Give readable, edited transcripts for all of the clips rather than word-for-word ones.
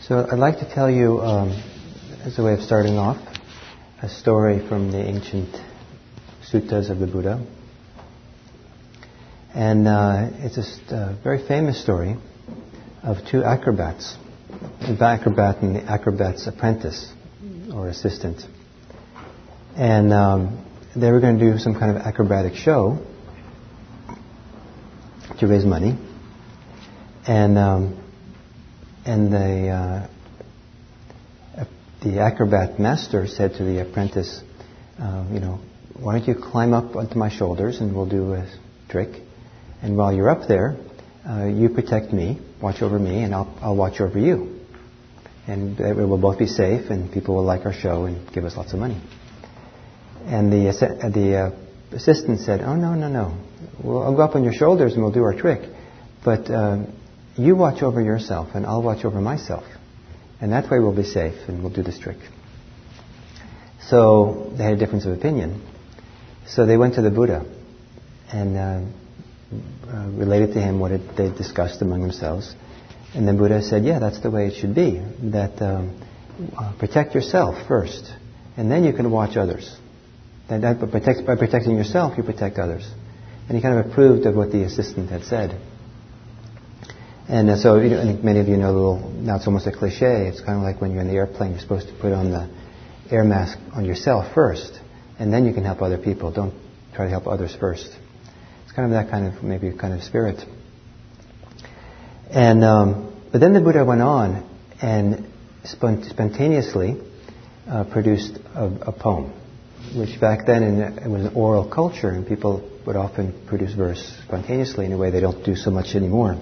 So I'd like to tell you, as a way of starting off, a story from the ancient suttas of the Buddha. And it's a very famous story of two acrobats, the acrobat and the acrobat's apprentice or assistant. And they were going to do some kind of acrobatic show to raise money. And the acrobat master said to the apprentice, why don't you climb up onto my shoulders and we'll do a trick. And while you're up there, you protect me, watch over me, and I'll watch over you. And we'll both be safe, and people will like our show and give us lots of money. And the assistant said, oh, no. I'll go up on your shoulders and we'll do our trick. But you watch over yourself, and I'll watch over myself. And that way we'll be safe, and we'll do this trick. So they had a difference of opinion. So they went to the Buddha and related to him what they discussed among themselves. And the Buddha said, yeah, that's the way it should be. That protect yourself first, and then you can watch others. By protecting yourself, you protect others. And he kind of approved of what the assistant had said. And so I think many of you know now it's almost a cliche. It's kind of like when you're in the airplane, you're supposed to put on the air mask on yourself first, and then you can help other people. Don't try to help others first. It's kind of that kind of spirit. And but then the Buddha went on and spontaneously produced a poem, which back then it was an oral culture, and people would often produce verse spontaneously in a way they don't do so much anymore.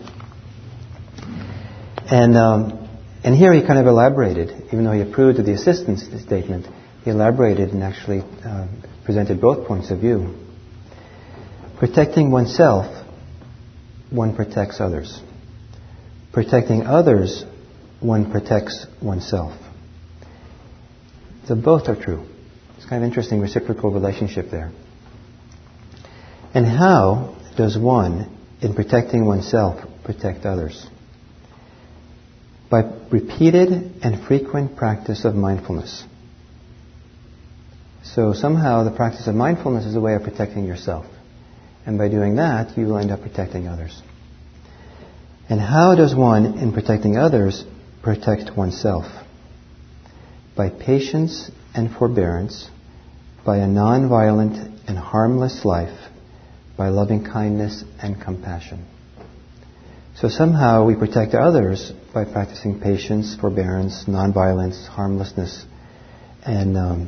And here he kind of elaborated, even though he approved of the assistant's statement, he elaborated and actually presented both points of view. Protecting oneself, one protects others. Protecting others, one protects oneself. So both are true. It's kind of interesting reciprocal relationship there. And how does one, in protecting oneself, protect others? By repeated and frequent practice of mindfulness. So somehow the practice of mindfulness is a way of protecting yourself. And by doing that, you will end up protecting others. And how does one, in protecting others, protect oneself? By patience and forbearance, by a non-violent and harmless life, by loving kindness and compassion. So somehow we protect others by practicing patience, forbearance, non-violence, harmlessness, and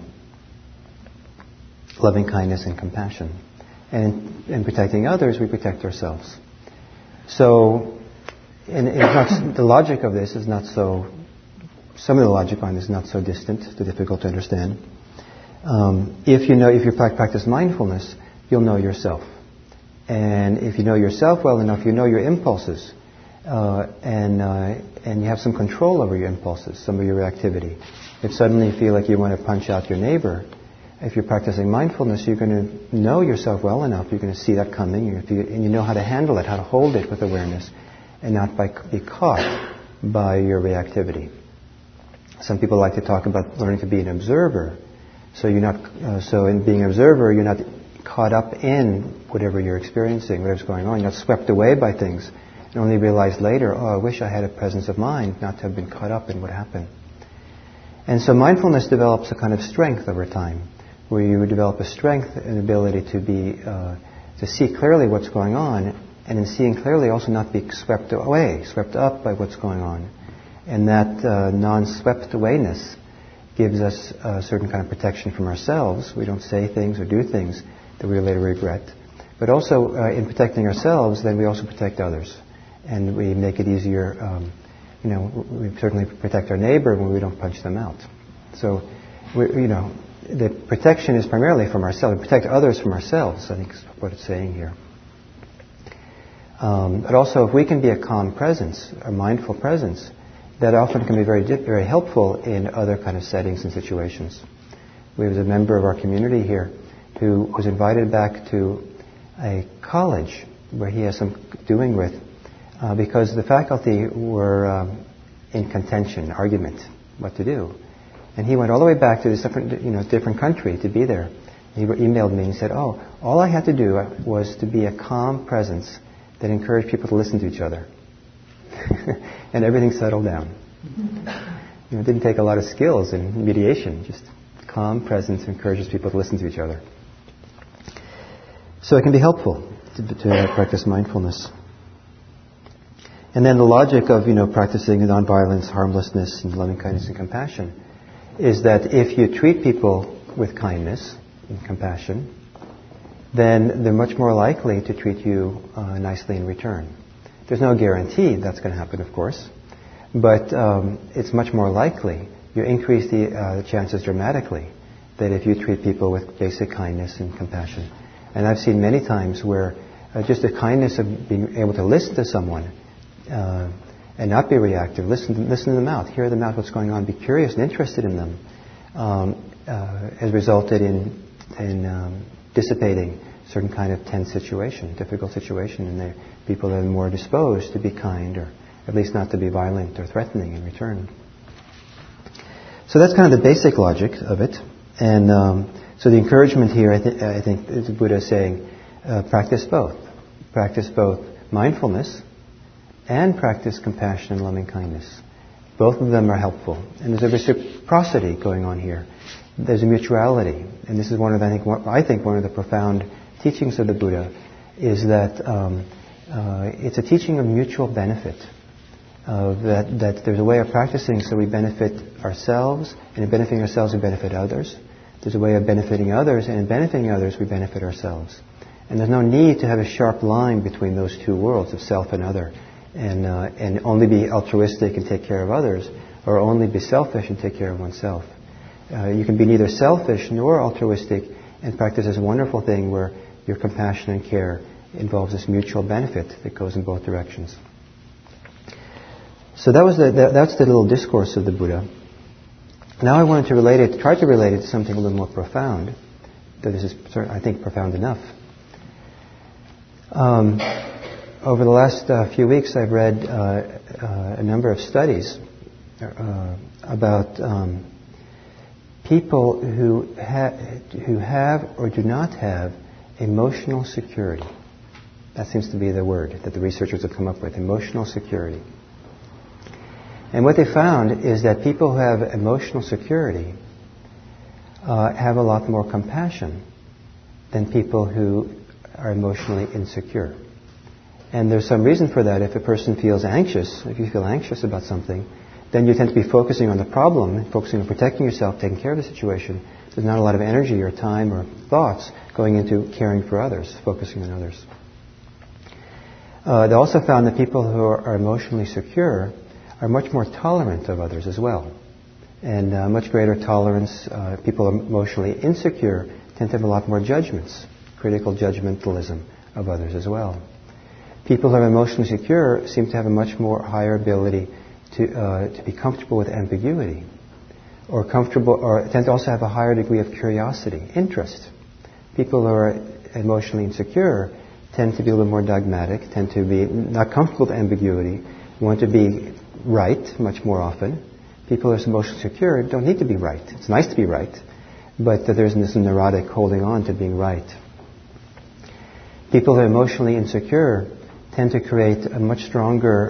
loving kindness and compassion. And in protecting others, we protect ourselves. So the logic of this is not so, some of the logic on this is not so distant, too difficult to understand. If you practice mindfulness, you'll know yourself. And if you know yourself well enough, you know your impulses, and you have some control over your impulses, some of your reactivity. If suddenly you feel like you want to punch out your neighbor, if you're practicing mindfulness, you're going to know yourself well enough. You're going to see that coming, and you know how to handle it, how to hold it with awareness, and not be caught by your reactivity. Some people like to talk about learning to be an observer. So you're not. So in being an observer, you're not caught up in whatever you're experiencing, whatever's going on. You're not swept away by things and only realize later, I wish I had a presence of mind not to have been caught up in what happened. And so mindfulness develops a kind of strength over time, where you develop a strength and ability to see clearly what's going on, and in seeing clearly also not be swept up by what's going on. And that non-swept awayness gives us a certain kind of protection from ourselves. We don't say things or do things that we later regret. But also, in protecting ourselves, then we also protect others. And we make it easier, we certainly protect our neighbor when we don't punch them out. So, the protection is primarily from ourselves. We protect others from ourselves, I think is what it's saying here. But also, if we can be a calm presence, a mindful presence, that often can be very, very helpful in other kind of settings and situations. We have a member of our community here who was invited back to a college where he has some doing with, because the faculty were in contention, argument, what to do. And he went all the way back to this different country to be there. He emailed me and he said, all I had to do was to be a calm presence that encouraged people to listen to each other. And everything settled down. It didn't take a lot of skills in mediation, just calm presence encourages people to listen to each other. So it can be helpful to practice mindfulness. And then the logic of, practicing nonviolence, harmlessness, and loving kindness and compassion is that if you treat people with kindness and compassion, then they're much more likely to treat you nicely in return. There's no guarantee that's going to happen, of course, but it's much more likely. You increase the chances dramatically that if you treat people with basic kindness and compassion. And I've seen many times where just the kindness of being able to listen to someone and not be reactive, listen to them out, hear them out, what's going on, be curious and interested in them, has resulted in dissipating certain kind of tense situation, difficult situation, and people are more disposed to be kind, or at least not to be violent or threatening in return. So that's kind of the basic logic of it. And so the encouragement here, I think the Buddha is saying, practice both. Practice both mindfulness and practice compassion and loving kindness. Both of them are helpful. And there's a reciprocity going on here. There's a mutuality. And this is one of the, I think one of the profound teachings of the Buddha is that it's a teaching of mutual benefit. That there's a way of practicing so we benefit ourselves, and in benefiting ourselves we benefit others. There's a way of benefiting others, and in benefiting others we benefit ourselves. And there's no need to have a sharp line between those two worlds of self and other, and only be altruistic and take care of others, or only be selfish and take care of oneself. You can be neither selfish nor altruistic and practice this wonderful thing where your compassion and care involves this mutual benefit that goes in both directions. So that's the little discourse of the Buddha. Now I wanted to try to relate it to something a little more profound. That this is, I think, profound enough. Over the last few weeks, I've read a number of studies about people who have or do not have emotional security. That seems to be the word that the researchers have come up with, emotional security. And what they found is that people who have emotional security have a lot more compassion than people who are emotionally insecure. And there's some reason for that. If a person feels anxious, if you feel anxious about something, then you tend to be focusing on the problem, focusing on protecting yourself, taking care of the situation. There's not a lot of energy or time or thoughts going into caring for others, focusing on others. They also found that people who are emotionally secure are much more tolerant of others as well. And much greater tolerance. People emotionally insecure tend to have a lot more judgments, critical judgmentalism of others as well. People who are emotionally secure seem to have a much more higher ability to be comfortable with ambiguity, or tend to also have a higher degree of curiosity, interest. People who are emotionally insecure tend to be a little more dogmatic, tend to be not comfortable with ambiguity, want to be right much more often. People who are emotionally secure don't need to be right. It's nice to be right, but there's this neurotic holding on to being right. People who are emotionally insecure tend to create a much stronger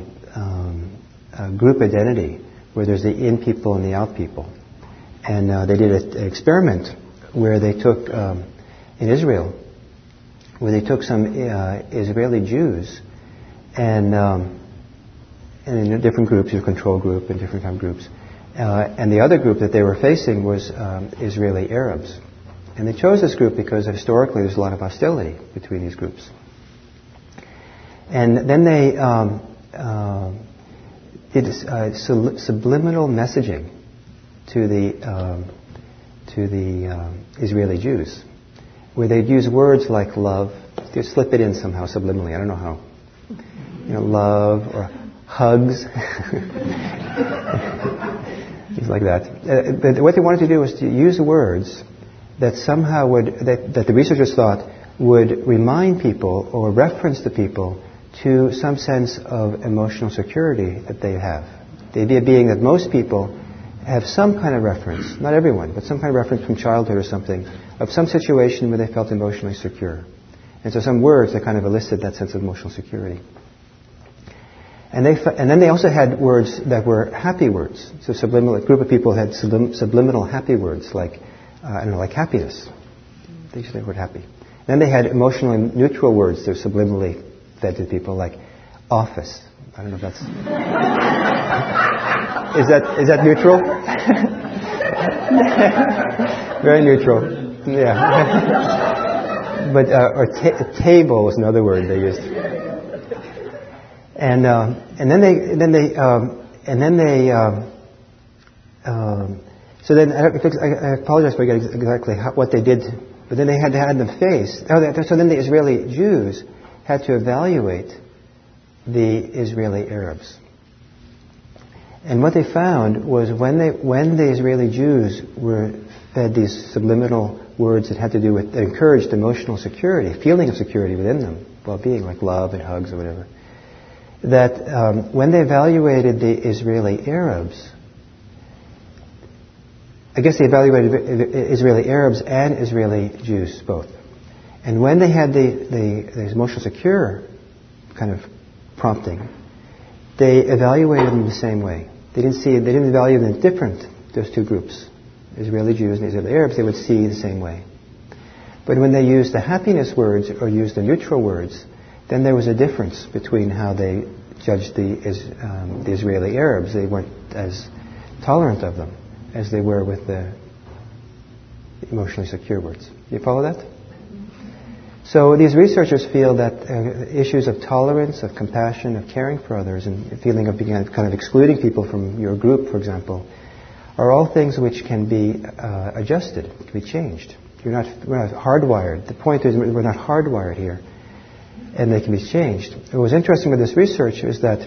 group identity, where there's the in people and the out people. And they did an experiment where they took, in Israel, where they took some Israeli Jews and in different groups, your control group and different kind of groups. And the other group that they were facing was Israeli Arabs. And they chose this group because historically there's a lot of hostility between these groups. And then they did subliminal messaging to the Israeli Jews, where they'd use words like love. They'd slip it in somehow subliminally. I don't know how. Love or hugs, things like that. But what they wanted to do was to use words that somehow that the researchers thought would remind people or reference the people to some sense of emotional security that they have, The idea being that most people have some kind of reference, not everyone, but some kind of reference from childhood or something, of some situation where they felt emotionally secure. And so some words that kind of elicited that sense of emotional security. And then they also had words that were happy words. So a group of people had subliminal happy words, like, like happiness. They used the word happy. Then they had emotionally neutral words that were subliminally fed to people, like office. I don't know if that's... Is that neutral? Very neutral. Yeah. But table was another word they used. And then I apologize if I get exactly what they did, but then they had to have them face. So then the Israeli Jews had to evaluate the Israeli Arabs. And what they found was when the Israeli Jews were fed these subliminal words that had to do with, that encouraged emotional security, feeling of security within them, well-being, like love and hugs or whatever, that when they evaluated the Israeli Arabs, I guess they evaluated Israeli Arabs and Israeli Jews both. And when they had the emotional secure kind of prompting, they evaluated them the same way. They didn't evaluate them different, those two groups, Israeli Jews and Israeli Arabs, they would see the same way. But when they used the happiness words or used the neutral words, then there was a difference between how they judged the Israeli Arabs. They weren't as tolerant of them as they were with the emotionally secure words. You follow that? So these researchers feel that issues of tolerance, of compassion, of caring for others, and feeling of being kind of excluding people from your group, for example, are all things which can be adjusted, can be changed. We're not hardwired. The point is we're not hardwired here, and they can be changed. What was interesting with this research is that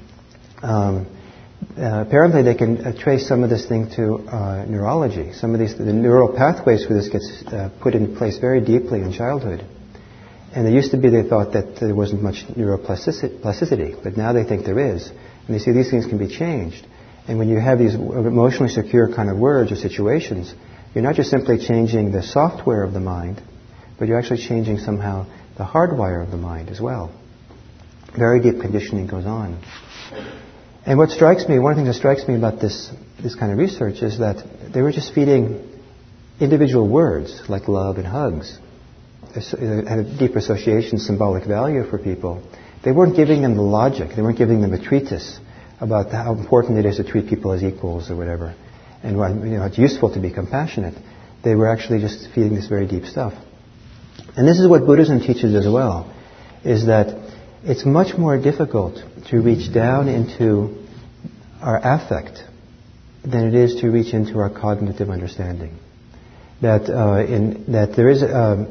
apparently they can trace some of this thing to neurology. Some of the neural pathways for this gets put in place very deeply in childhood. And they thought that there wasn't much neuroplasticity, but now they think there is. And they see these things can be changed. And when you have these emotionally secure kind of words or situations, you're not just simply changing the software of the mind, but you're actually changing somehow the hardwire of the mind as well. Very deep conditioning goes on. And one of the things that strikes me about this kind of research is that they were just feeding individual words like love and hugs. Had a deep association, symbolic value for people. They weren't giving them the logic. They weren't giving them a treatise about how important it is to treat people as equals or whatever, and it's useful to be compassionate. They were actually just feeding this very deep stuff. And this is what Buddhism teaches as well, is that it's much more difficult to reach down into our affect than it is to reach into our cognitive understanding. That there is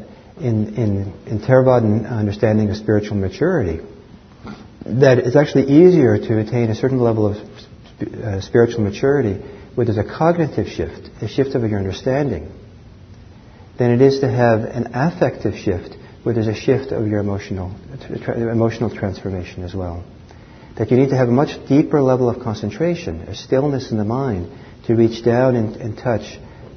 in Theravadan understanding of spiritual maturity, that it's actually easier to attain a certain level of spiritual maturity where there's a cognitive shift, a shift of your understanding, than it is to have an affective shift where there's a shift of your emotional transformation as well. That you need to have a much deeper level of concentration, a stillness in the mind, to reach down and touch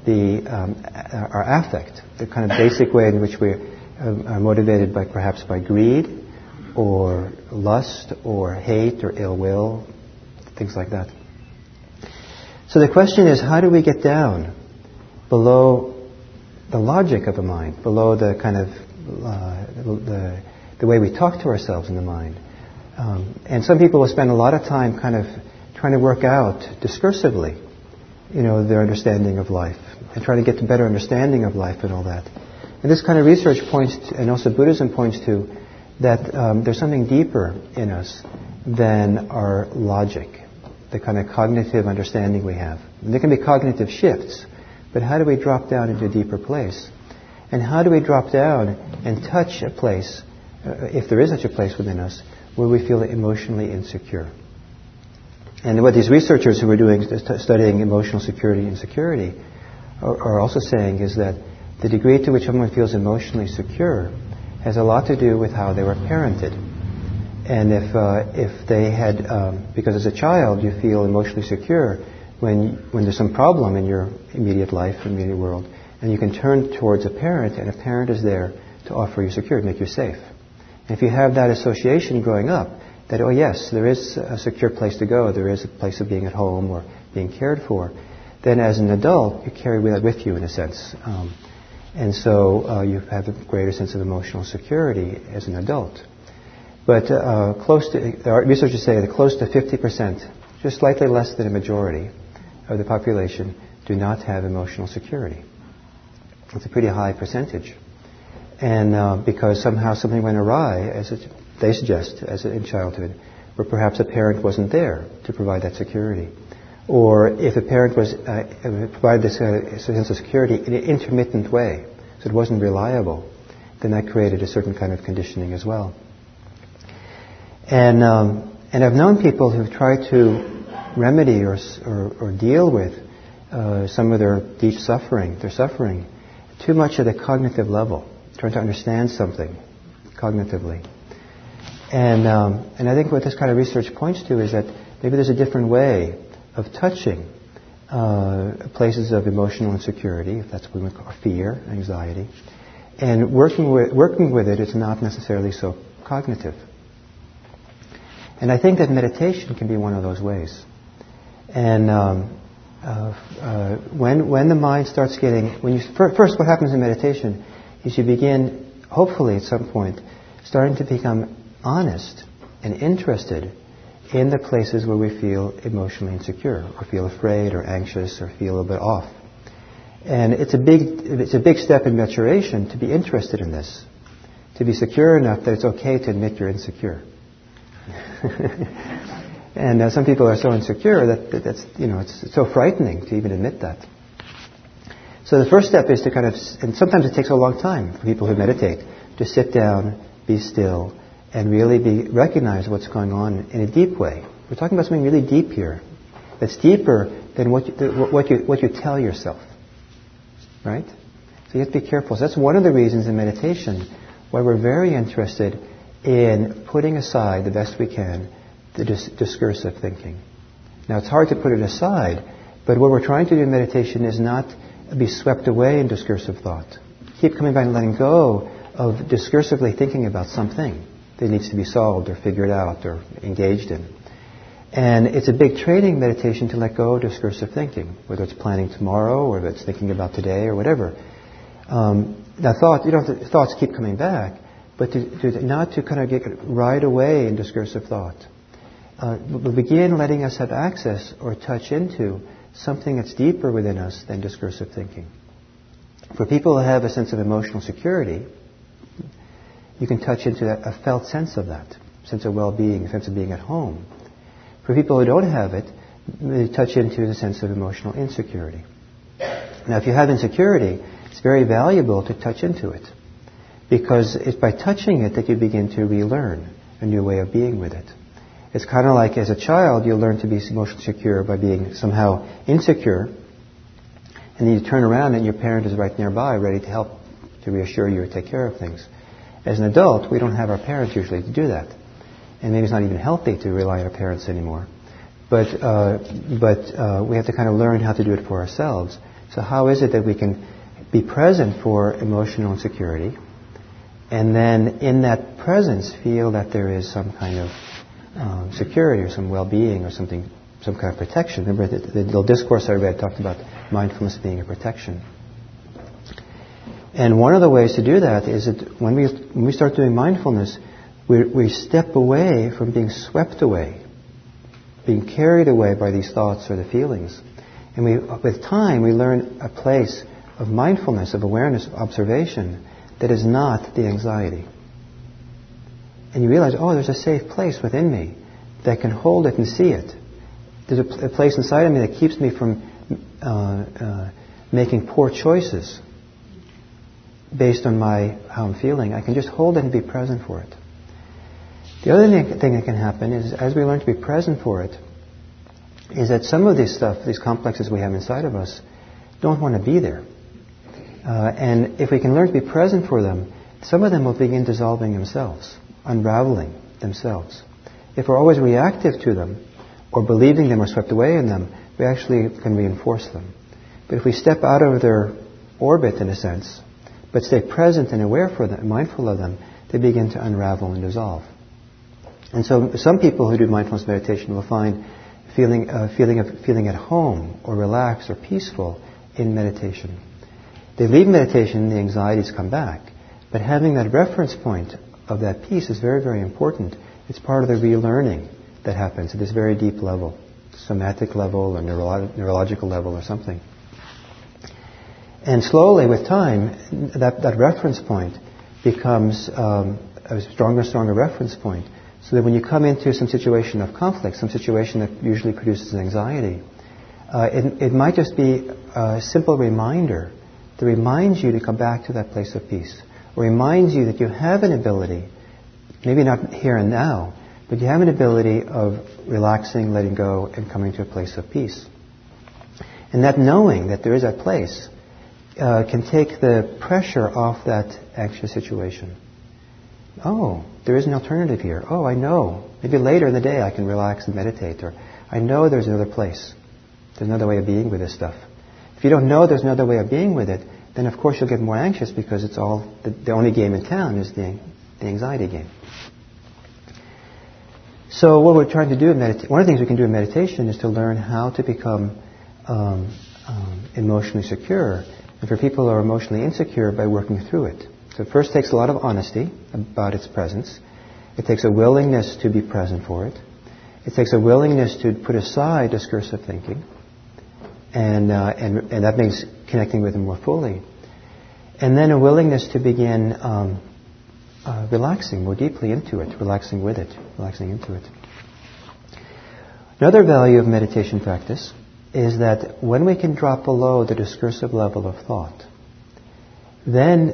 our affect, the kind of basic way in which we are motivated perhaps by greed, or lust, or hate, or ill will, things like that. So the question is, how do we get down below the logic of the mind, below the kind of the way we talk to ourselves in the mind? And some people will spend a lot of time kind of trying to work out discursively, their understanding of life, and trying to get to better understanding of life and all that. And this kind of research points to, and also Buddhism points to, that there's something deeper in us than our logic, the kind of cognitive understanding we have. And there can be cognitive shifts, but how do we drop down into a deeper place? And how do we drop down and touch a place, if there is such a place within us, where we feel emotionally insecure? And what these researchers who are studying emotional security and insecurity are also saying is that the degree to which someone feels emotionally secure has a lot to do with how they were parented. And if they had, because as a child you feel emotionally secure when there's some problem in your immediate life, immediate world, and you can turn towards a parent, and a parent is there to offer you security, make you safe. And if you have that association growing up, that, oh yes, there is a secure place to go, there is a place of being at home or being cared for, then as an adult, you carry that with you in a sense. And so you have a greater sense of emotional security as an adult. But researchers say that close to 50%, just slightly less than a majority of the population, do not have emotional security. It's a pretty high percentage. And because somehow something went awry, they suggest, in childhood, where perhaps a parent wasn't there to provide that security. Or if a parent provided this sense of security in an intermittent way, so it wasn't reliable, then that created a certain kind of conditioning as well. And I've known people who've tried to remedy or deal with some of their deep suffering, too much at a cognitive level, trying to understand something cognitively. And I think what this kind of research points to is that maybe there's a different way of touching places of emotional insecurity, if that's what we call fear, anxiety, and working with it is not necessarily so cognitive. And I think that meditation can be one of those ways. And when the mind starts getting, first what happens in meditation is you begin, hopefully at some point, starting to become honest and interested in the places where we feel emotionally insecure, or feel afraid, or anxious, or feel a little bit off. And it's a big step in maturation to be interested in this, to be secure enough that it's okay to admit you're insecure. And some people are so insecure that's it's so frightening to even admit that. So the first step is to and sometimes it takes a long time for people who meditate to sit down, be still, and really recognize what's going on in a deep way. We're talking about something really deep here, that's deeper than what you tell yourself, right? So you have to be careful. So that's one of the reasons in meditation why we're very interested in putting aside the best we can the discursive thinking. Now it's hard to put it aside, but what we're trying to do in meditation is not be swept away in discursive thought. Keep coming back and letting go of discursively thinking about something that needs to be solved or figured out or engaged in. And it's a big training meditation to let go of discursive thinking, whether it's planning tomorrow or whether it's thinking about today or whatever. Now thoughts keep coming back, but not to kind of get right away in discursive thought. Begin letting us have access or touch into something that's deeper within us than discursive thinking. For people who have a sense of emotional security, you can touch into a felt sense of that, sense of well-being, a sense of being at home. For people who don't have it, they touch into the sense of emotional insecurity. Now, if you have insecurity, it's very valuable to touch into it, because it's by touching it that you begin to relearn a new way of being with it. It's kind of like as a child, you learn to be emotionally secure by being somehow insecure, and then you turn around and your parent is right nearby, ready to help, to reassure you or take care of things. As an adult, we don't have our parents usually to do that. And maybe it's not even healthy to rely on our parents anymore. But we have to kind of learn how to do it for ourselves. So how is it that we can be present for emotional insecurity, and then in that presence feel that there is some kind of security or some well-being or some kind of protection? Remember the little discourse I read talked about mindfulness being a protection. And one of the ways to do that is that when we start doing mindfulness, we step away from being swept away, being carried away by these thoughts or the feelings. And with time, we learn a place of mindfulness, of awareness, of observation that is not the anxiety. And you realize, there's a safe place within me that can hold it and see it. There's a place inside of me that keeps me from making poor choices based on how I'm feeling. I can just hold it and be present for it. The other thing that can happen is, as we learn to be present for it, is that some of these complexes we have inside of us, don't want to be there. And if we can learn to be present for them, some of them will begin dissolving themselves, unraveling, themselves. If we're always reactive to them, or believing them or swept away in them, we actually can reinforce them. But if we step out of their orbit, in a sense, but stay present and aware for them, mindful of them, they begin to unravel and dissolve. And so some people who do mindfulness meditation will find feeling at home or relaxed or peaceful in meditation. They leave meditation, the anxieties come back. But having that reference point of that peace is very, very important. It's part of the relearning that happens at this very deep level, somatic level or neurological level or something. And slowly, with time, that reference point becomes a stronger reference point. So that when you come into some situation of conflict, some situation that usually produces anxiety, it might just be a simple reminder that reminds you to come back to that place of peace, or reminds you that you have an ability, maybe not here and now, but you have an ability of relaxing, letting go, and coming to a place of peace. And that knowing that there is that place can take the pressure off that anxious situation. Oh, there is an alternative here. Oh, I know. Maybe later in the day I can relax and meditate. Or I know there's another place. There's another way of being with this stuff. If you don't know there's another way of being with it, then of course you'll get more anxious because it's all the only game in town is the anxiety game. So what we're trying to do in meditation, one of the things we can do in meditation is to learn how to become emotionally secure. And for people who are emotionally insecure, by working through it. So it first takes a lot of honesty about its presence. It takes a willingness to be present for it. It takes a willingness to put aside discursive thinking. And that means connecting with it more fully. And then a willingness to begin relaxing more deeply into it, relaxing with it, relaxing into it. Another value of meditation practice is that when we can drop below the discursive level of thought, then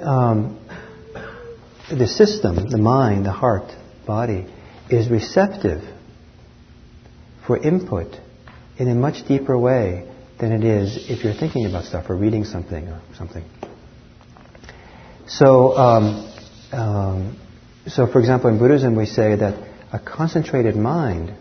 the system, the mind, the heart, body, is receptive for input in a much deeper way than it is if you're thinking about stuff or reading something or something. So, for example, in Buddhism we say that a concentrated mind,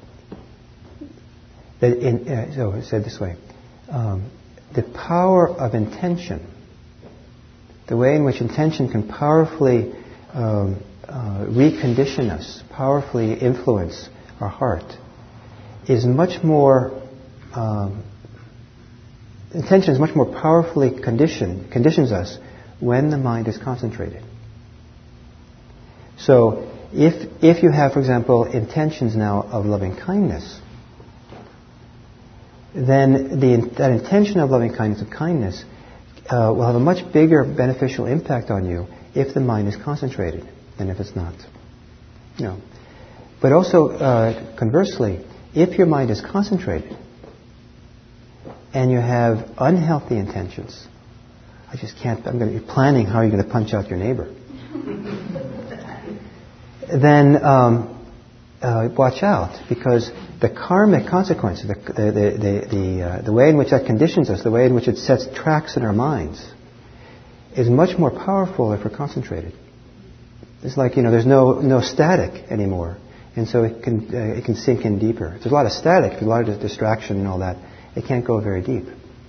so it's said this way, the power of intention, the way in which intention can powerfully recondition us, powerfully influence our heart, is much more, intention is much more powerfully conditions us when the mind is concentrated. So if you have, for example, intentions now of loving kindness, then that intention of loving kindness, of kindness, will have a much bigger beneficial impact on you if the mind is concentrated than if it's not. But also, conversely, if your mind is concentrated and you have unhealthy intentions, I just can't, I'm going to be planning how you're going to punch out your neighbor. Then watch out, because the karmic consequences, the way in which that conditions us, the way in which it sets tracks in our minds, is much more powerful if we're concentrated. It's like, there's no static anymore, and so it can sink in deeper. There's a lot of static, a lot of distraction and all that. It can't go very deep.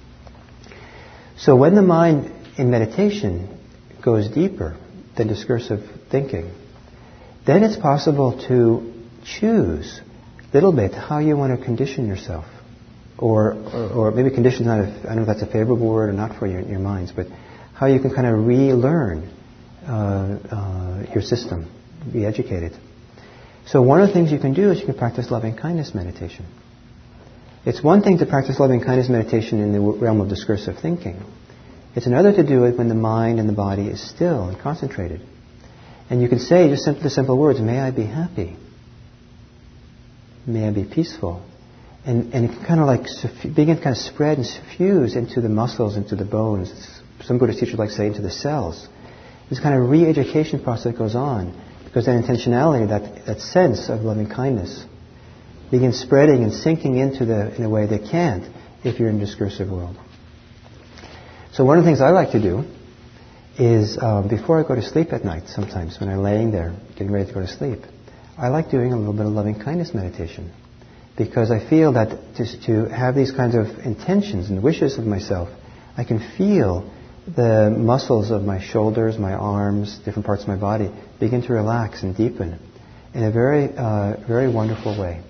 So when the mind in meditation goes deeper than discursive thinking, then it's possible to choose a little bit how you want to condition yourself. Or maybe condition, I don't know if that's a favorable word or not for your minds, but how you can kind of relearn your system, be educated. So one of the things you can do is you can practice loving kindness meditation. It's one thing to practice loving kindness meditation in the realm of discursive thinking. It's another to do it when the mind and the body is still and concentrated. And you can say just the simple words, may I be happy. May I be peaceful. And it can kind of like begin to kind of spread and suffuse into the muscles, into the bones. Some Buddhist teachers like to say into the cells. This kind of re-education process goes on because that intentionality, that sense of loving kindness, begins spreading and sinking into in a way they can't if you're in a discursive world. So one of the things I like to do is before I go to sleep at night, sometimes when I'm laying there getting ready to go to sleep, I like doing a little bit of loving-kindness meditation because I feel that just to have these kinds of intentions and wishes of myself, I can feel the muscles of my shoulders, my arms, different parts of my body begin to relax and deepen in a very, very wonderful way.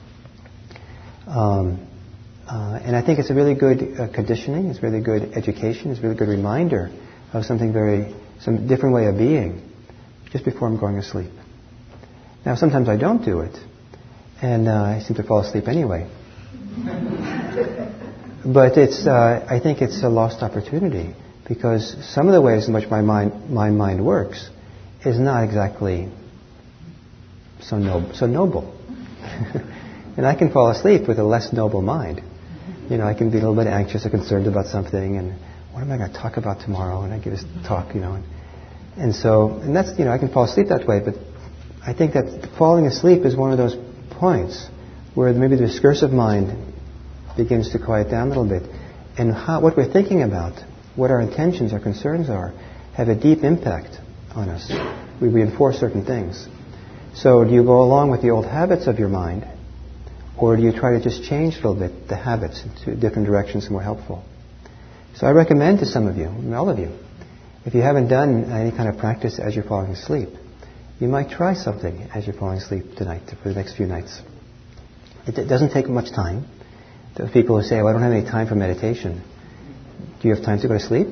And I think it's a really good conditioning, it's really good education, it's a really good reminder of some different way of being just before I'm going to sleep. Now, sometimes I don't do it, and I seem to fall asleep anyway. But I think it's a lost opportunity because some of the ways in which my mind works is not exactly so noble. And I can fall asleep with a less noble mind. I can be a little bit anxious or concerned about something, and what am I going to talk about tomorrow? And I give this talk, and that's, I can fall asleep that way, but I think that falling asleep is one of those points where maybe the discursive mind begins to quiet down a little bit, and what we're thinking about, what our intentions, our concerns are, have a deep impact on us. We reinforce certain things. So do you go along with the old habits of your mind, or do you try to just change a little bit the habits into different directions more helpful? So I recommend to some of you, all of you, if you haven't done any kind of practice as you're falling asleep, you might try something as you're falling asleep tonight for the next few nights. It doesn't take much time. The people who say, I don't have any time for meditation. Do you have time to go to sleep?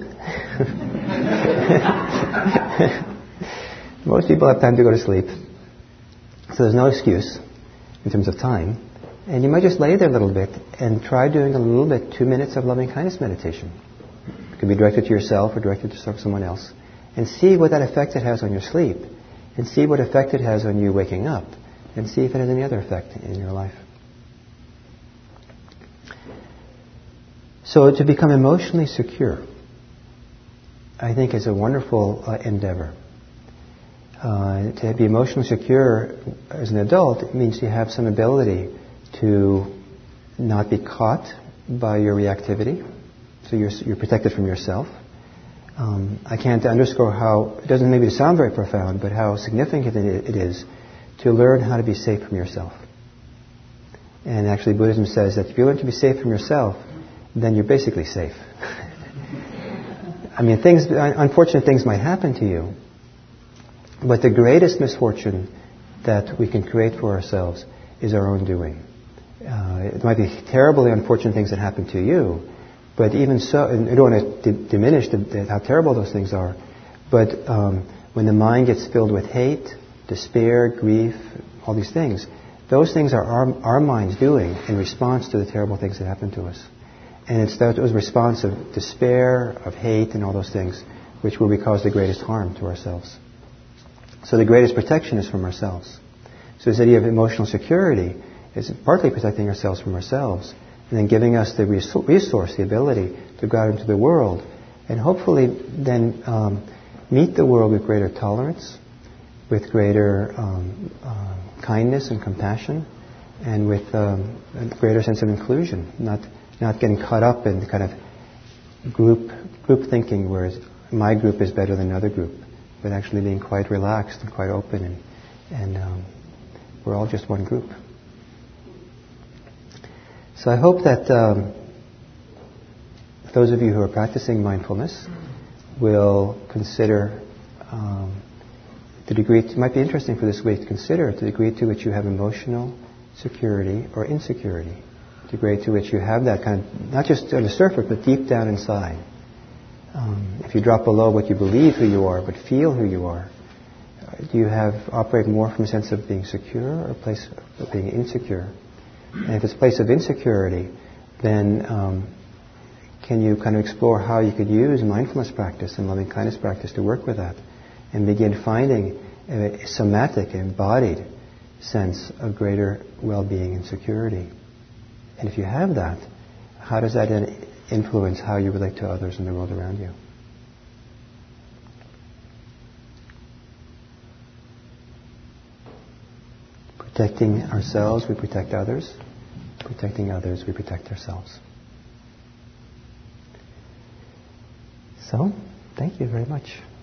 Most people have time to go to sleep. So there's no excuse in terms of time. And you might just lay there a little bit and try doing a little bit, 2 minutes of loving-kindness meditation. It could be directed to yourself or directed to someone else. And see what that effect it has on your sleep. And see what effect it has on you waking up. And see if it has any other effect in your life. So to become emotionally secure, I think is a wonderful endeavor. To be emotionally secure as an adult, it means you have some ability to not be caught by your reactivity. So you're protected from yourself. I can't underscore how, it doesn't maybe sound very profound, but how significant it is to learn how to be safe from yourself. And actually Buddhism says that if you learn to be safe from yourself, then you're basically safe. I mean, unfortunate things might happen to you, but the greatest misfortune that we can create for ourselves is our own doing. It might be terribly unfortunate things that happen to you, but even so, and I don't want to diminish how terrible those things are, but when the mind gets filled with hate, despair, grief, all these things, those things are our mind's doing in response to the terrible things that happen to us. And it's those response of despair, of hate, and all those things which will cause the greatest harm to ourselves. So the greatest protection is from ourselves. So this idea of emotional security is partly protecting ourselves from ourselves, and then giving us the resource, the ability to go out into the world, and hopefully then meet the world with greater tolerance, with greater kindness and compassion, and with a greater sense of inclusion, not getting caught up in the kind of group thinking, whereas my group is better than another group, but actually being quite relaxed and quite open, and we're all just one group. So I hope that those of you who are practicing mindfulness will consider the degree, it might be interesting for this week to consider the degree to which you have emotional security or insecurity. The degree to which you have that kind of, not just on the surface, but deep down inside. If you drop below what you believe who you are, but feel who you are, do you operate more from a sense of being secure or a place of being insecure? And if it's a place of insecurity, then can you kind of explore how you could use mindfulness practice and loving kindness practice to work with that and begin finding a somatic, embodied sense of greater well-being and security? And if you have that, how does that then influence how you relate to others in the world around you? Protecting ourselves, we protect others. Protecting others, we protect ourselves. So, thank you very much.